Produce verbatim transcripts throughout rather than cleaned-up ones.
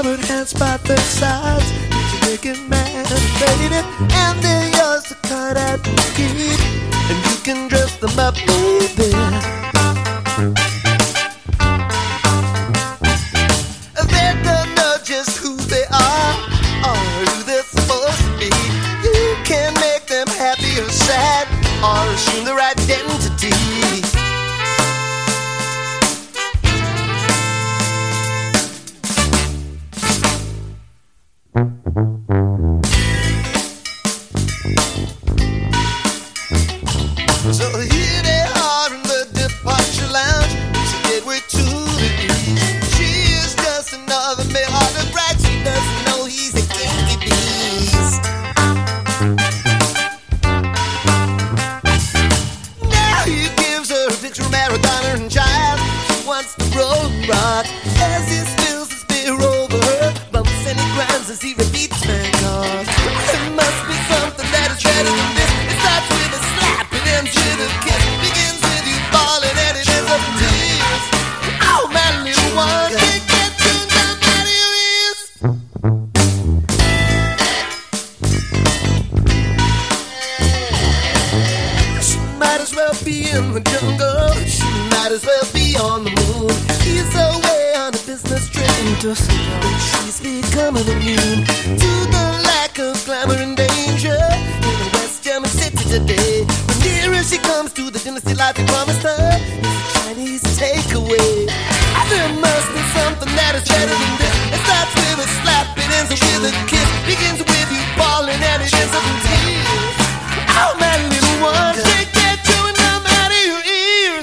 put hands by their sides. You make it man, baby, and they're yours to cut out and keep. And you can dress them up, baby. They don't know just who they are or who they're supposed to be. You can make them happy or sad or assume their identity. So here they are in the departure lounge. It's a gateway to the east. She is just another male on the bride. She doesn't know he's a kinky beast. Now he gives her a picture of Maradona and child. She wants to roll and rock as he spills his beer over her. Bumps and he grinds as he repeats man calls. There must be something that is better than this. It starts with a slap and ends with a kiss. Begins with you falling and it ends up in tears. Oh, my little one, can't get tuned up out of your ears. She might as well be in the jungle. She might as well be on the moon. He's away on a business trip to Dusseldorf. She's becoming immune to the lack of glamour and danger in the West German city today. The nearer she comes to the dynasty life he promised her is a Chinese takeaway. There must be something that is better than this. It starts with a slap, it ends with a kiss. Begins with you falling and it ends up in tears. Oh, my little one, take that chewing gum out of your ears.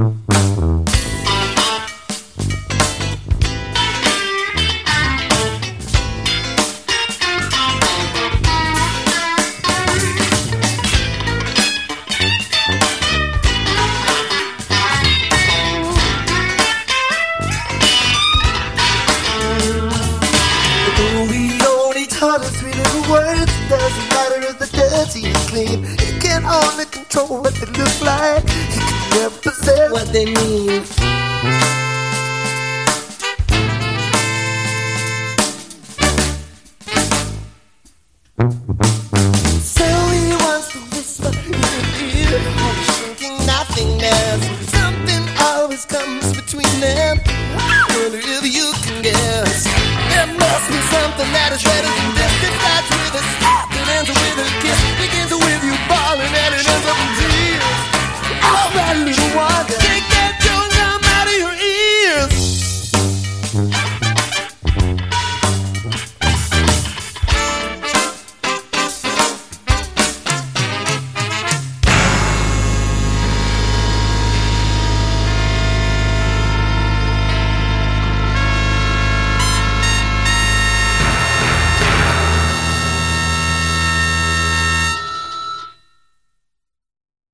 Words, doesn't matter if the dirty is clean. He can only control what they look like. He can never possess what they mean. So he wants to whisper in your ear, shrinking nothingness. Something always comes between them. I wonder if you can guess. There must be something that is